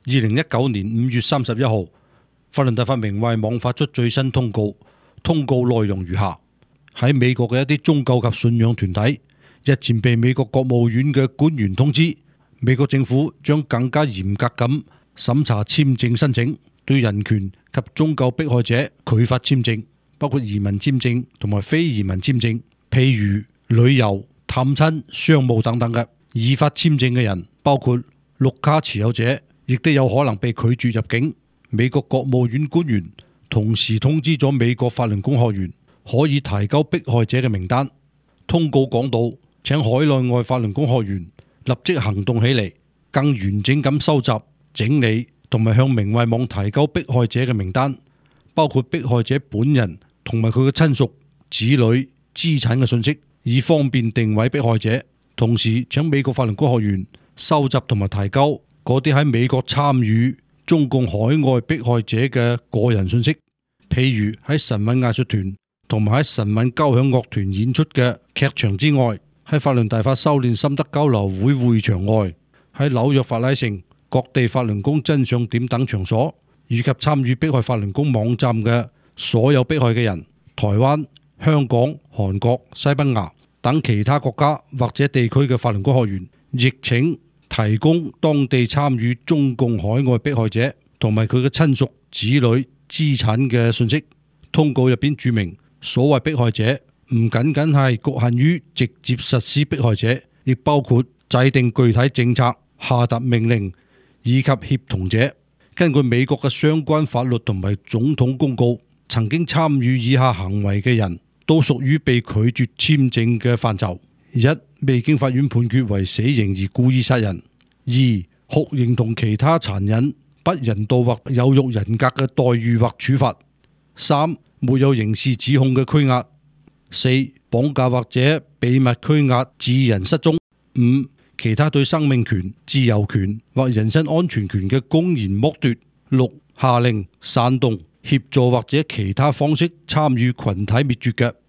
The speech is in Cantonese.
2019年5月31號，法倫大法明慧網發出最新通告，通告內容如下：喺美國嘅一啲宗教及信仰團體日前被美國國務院嘅官員通知，美國政府將更加嚴格咁審查簽證申請，對人權及宗教迫害者拒發簽證，包括移民簽證同埋非移民簽證，譬如旅遊、探親、商務等等嘅。已發簽證嘅人，包括綠卡持有者，亦都有可能被拒絕入境。美國國務院官員同時通知咗美國法輪功學員可以提交迫害者嘅名單。通告講到，請海內外法輪功學員立即行動起嚟，更完整咁收集、整理同埋向明慧網提交迫害者嘅名單，包括迫害者本人同埋佢嘅親屬、子女、資產嘅信息，以方便定位迫害者。同時請美國法輪功學員收集同埋提交嗰啲喺美國參與中共海外迫害者嘅個人信息，譬如喺神韻藝術團同埋喺神韻交響樂團演出嘅劇場之外，喺法輪大法修煉心得交流會會場外，喺紐約法拉盛、各地法輪功真相點等場所，以及參與迫害法輪功網站嘅所有迫害嘅人，台灣、香港、韓國、西班牙等其他國家或者地區嘅法輪功學員，亦請提供當地參與中共海外迫害者同埋佢嘅親屬、子女、資產嘅信息。通告入邊註明，所謂迫害者唔僅僅係局限於直接實施迫害者，亦包括制定具體政策、下達命令以及協同者。根據美國嘅相關法律同埋總統公告，曾經參與以下行為嘅人都屬於被拒絕簽證嘅範疇：一、未經法院判決為死刑而故意殺人；二、酷刑同其他殘忍、不人道或有辱人格嘅待遇或處罰；三、沒有刑事指控嘅拘押；四、綁架或者秘密拘押致人失蹤；五、其他對生命權、自由權或人身安全權嘅公然剝奪；六、下令、煽動、協助或者其他方式參與群體滅絕嘅。